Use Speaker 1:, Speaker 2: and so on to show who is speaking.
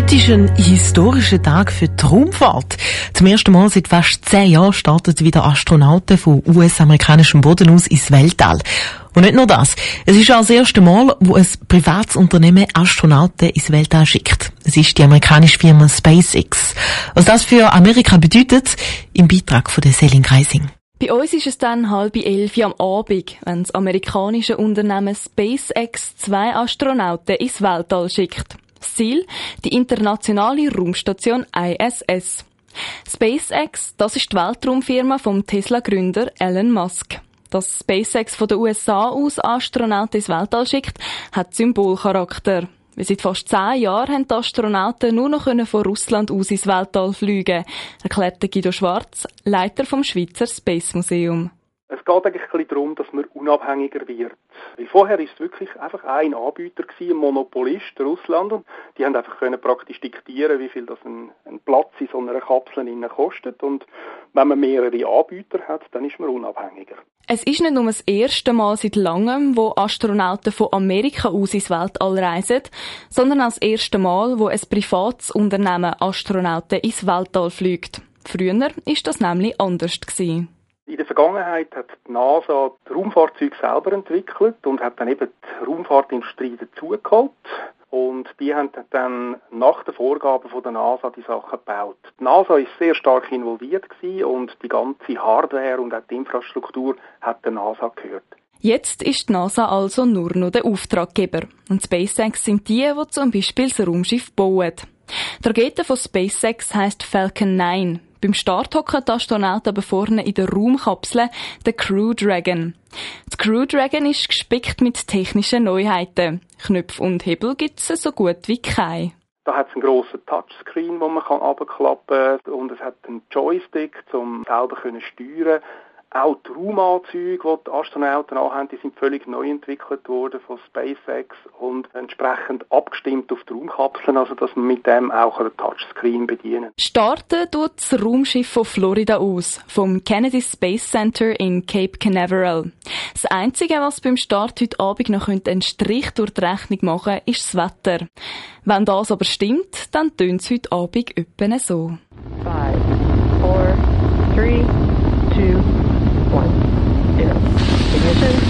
Speaker 1: Heute ist ein historischer Tag für die Raumfahrt. Zum ersten Mal seit fast 10 Jahren starten wieder Astronauten von US-amerikanischem Boden aus ins Weltall. Und nicht nur das. Es ist auch das erste Mal, wo ein privates Unternehmen Astronauten ins Weltall schickt. Es ist die amerikanische Firma SpaceX. Was das für Amerika bedeutet, im Beitrag von der Selin Greising.
Speaker 2: Bei uns ist es dann 10:30 am Abend, wenn das amerikanische Unternehmen SpaceX 2 Astronauten ins Weltall schickt. Das Ziel? Die internationale Raumstation ISS. SpaceX, das ist die Weltraumfirma vom Tesla-Gründer Elon Musk. Dass SpaceX von den USA aus Astronauten ins Weltall schickt, hat Symbolcharakter. Weil seit fast 10 Jahren haben die Astronauten nur noch von Russland aus ins Weltall fliegen, erklärte Guido Schwarz, Leiter vom Schweizer Space Museum.
Speaker 3: Es geht eigentlich ein bisschen darum, dass man unabhängiger wird. Weil vorher war es wirklich einfach ein Anbieter, ein Monopolist, Russland, und die haben einfach praktisch diktieren, wie viel das ein Platz in so einer Kapsel kostet. Und wenn man mehrere Anbieter hat, dann ist man unabhängiger.
Speaker 2: Es ist nicht nur das erste Mal seit langem, wo Astronauten von Amerika aus ins Weltall reisen, sondern auch das erste Mal, wo ein privates Unternehmen Astronauten ins Weltall fliegt. Früher war das nämlich anders gewesen.
Speaker 3: In der Vergangenheit hat die NASA die Raumfahrzeuge selber entwickelt und hat dann eben die Raumfahrtindustrie dazugeholt. Und die haben dann nach den Vorgaben von der NASA die Sachen gebaut. Die NASA ist sehr stark involviert gewesen und die ganze Hardware und auch die Infrastruktur hat der NASA gehört.
Speaker 2: Jetzt ist die NASA also nur noch der Auftraggeber. Und SpaceX sind die zum Beispiel das Raumschiff bauen. Die Rakete von SpaceX heisst Falcon 9. Beim Start hocken die Astronauten aber vorne in der Raumkapsel, der Crew Dragon. Die Crew Dragon ist gespickt mit technischen Neuheiten. Knöpfe und Hebel gibt es so gut wie keine.
Speaker 3: Da hat es einen grossen Touchscreen, den man runterklappen kann, und es hat einen Joystick, um selber zu steuern. Auch die Raumanzüge, die die Astronauten anhaben, die sind völlig neu entwickelt worden von SpaceX und entsprechend abgestimmt auf die Raumkapseln, also dass man mit dem auch einen Touchscreen bedienen kann.
Speaker 2: Starten tut das Raumschiff von Florida aus, vom Kennedy Space Center in Cape Canaveral. Das Einzige, was beim Start heute Abend noch einen Strich durch die Rechnung machen könnte, ist das Wetter. Wenn das aber stimmt, dann tönt es heute Abend etwa so.
Speaker 4: 5, 4, 3, 2, 1, 0. Ignition.